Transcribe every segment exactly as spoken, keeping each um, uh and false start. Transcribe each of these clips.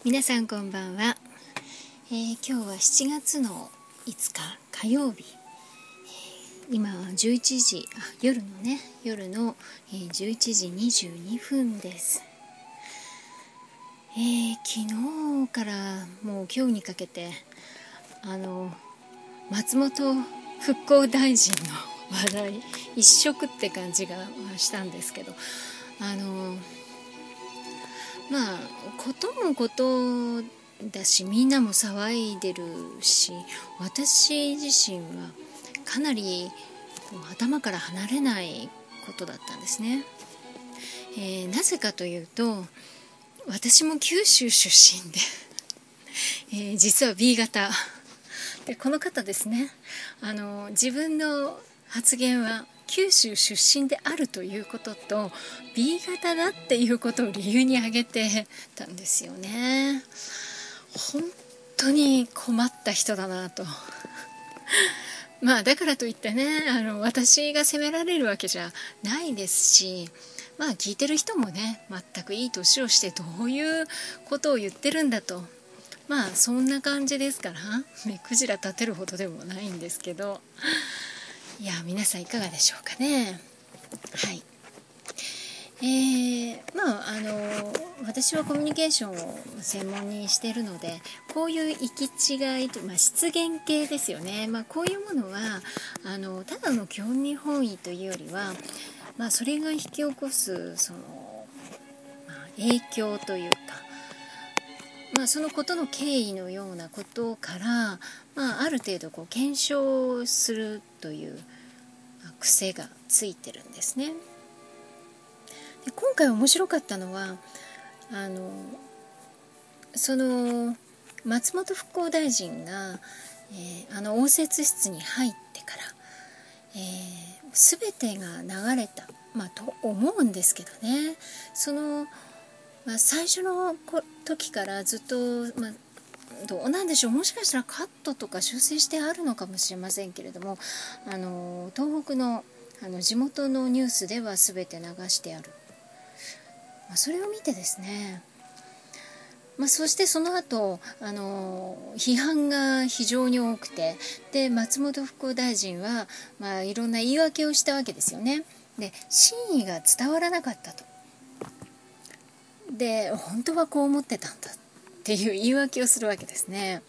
皆さんこんばんは、えー、今日はしちがつのいつか火曜日、えー、今はじゅういちじあ夜のね夜の、えー、じゅういちじにじゅうにふんです。えー、昨日からもう今日にかけてあの松本復興大臣の話題一色って感じがしたんですけど、あのまあこともことだし、みんなも騒いでるし、私自身はかなり頭から離れないことだったんですね。えー、なぜかというと、私も九州出身で、えー、実は ビー 型で、この方ですね、あの自分の発言は九州出身であるということと ビー 型だっていうことを理由に挙げてたんですよね。本当に困った人だなとまあだからといってね、あの私が責められるわけじゃないですし、まあ聞いてる人もね、全くいい年をしてどういうことを言ってるんだと、まあそんな感じですから、目くじら立てるほどでもないんですけど、いや皆さんいかがでしょうかね。はい。えー、まああの私はコミュニケーションを専門にしているので、こういう行き違いと、まあ、失言系ですよね、まあ、こういうものはあのただの興味本位というよりは、まあ、それが引き起こすその、まあ、影響というか、まあ、そのことの経緯のようなことから、まあ、ある程度こう検証するという癖がついてるんですね。で今回面白かったのは、あのその松本復興大臣が、えー、あの応接室に入ってから、えー、全てが流れた、まあ、と思うんですけどね。その、まあ、最初の時からずっと、まあ、どうなんでしょう、もしかしたらカットとか修正してあるのかもしれませんけれども、あの東北の、あの地元のニュースでは全て流してある、まあ、それを見てですね、まあ、そしてその後あの批判が非常に多くて、で松本復興大臣は、まあ、いろんな言い訳をしたわけですよね。で真意が伝わらなかったと、で本当はこう思ってたんだっていう言い訳をするわけですね。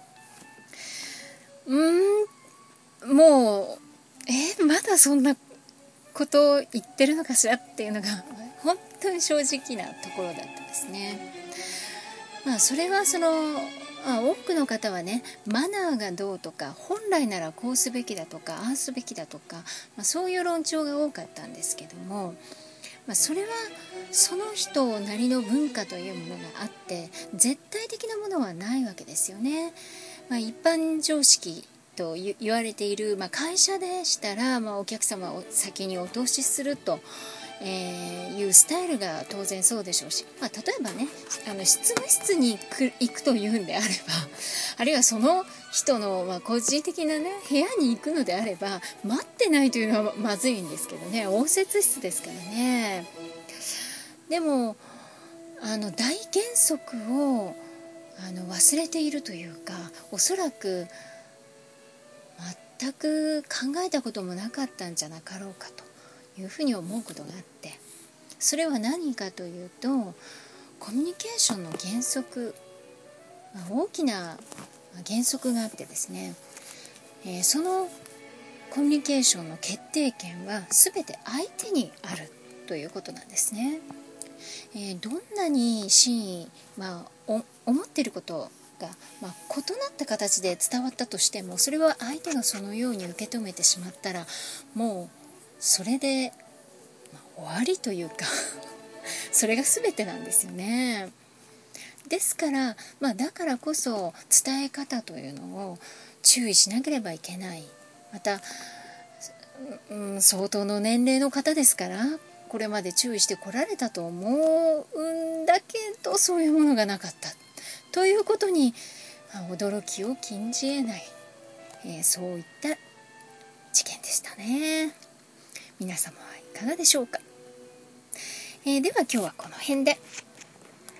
うーんもうえまだそんなことを言ってるのかしらっていうのが本当に正直なところだったんですね。まあそれはその、まあ、多くの方はね、マナーがどうとか、本来ならこうすべきだとかああすべきだとか、まあ、そういう論調が多かったんですけども、まあ、それはその人なりの文化というものがあって、絶対的なものはないわけですよね。まあ、一般常識と言われている、まあ、会社でしたら、まあ、お客様を先にお通しすると、えー、いうスタイルが当然そうでしょうし、まあ、例えばね、あの執務室に行くというんであれば、あるいはその人の、まあ、個人的なね部屋に行くのであれば、待ってないというのはまずいんですけどね、応接室ですからね。でもあの大原則をあの忘れているというか、おそらく全く考えたこともなかったんじゃなかろうかというふうに思うことがあって、それは何かというと、コミュニケーションの原則、大きな原則があってですね、えー、そのコミュニケーションの決定権は全て相手にあるということなんですね。えー、どんなに真意、まあ、思っていることが、まあ、異なった形で伝わったとしても、それは相手がそのように受け止めてしまったら、もうそれで、まあ、終わりというかそれが全てなんですよね。ですから、まあ、だからこそ伝え方というのを注意しなければいけない。また、うん、相当の年齢の方ですから、これまで注意してこられたと思うんだけど、そういうものがなかったということに驚きを禁じ得ない、えー、そういった事件でしたね。皆様はいかがでしょうか。えー、では今日はこの辺で。